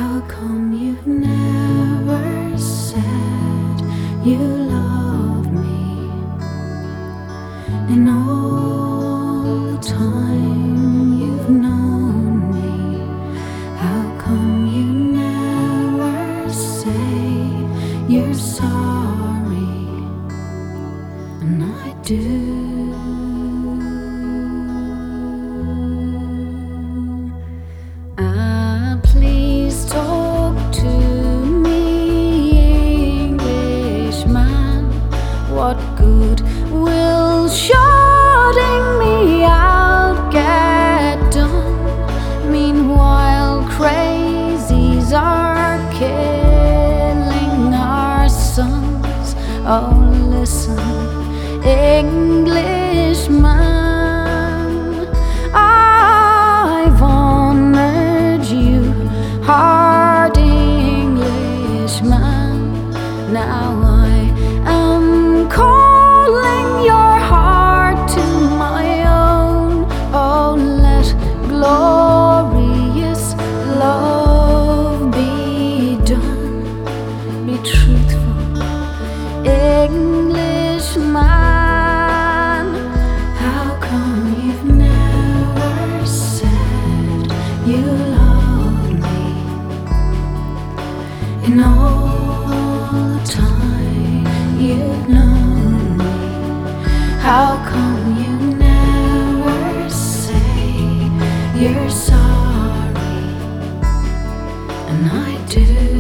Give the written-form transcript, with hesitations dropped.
How come you've never said you love me? In all the time you've known me, how come you never say you're sorry? And I do. Please talk to me, Englishman. What good will shutting me out get done? Meanwhile, crazies are killing our sons. Oh, listen, Englishman. Hard Englishman, now I am calling your heart to my own. Oh, let glorious love be done. Be truthful, Englishman. How come you've never said you love? In all the time you've known me, how come you never say you're sorry? And I do.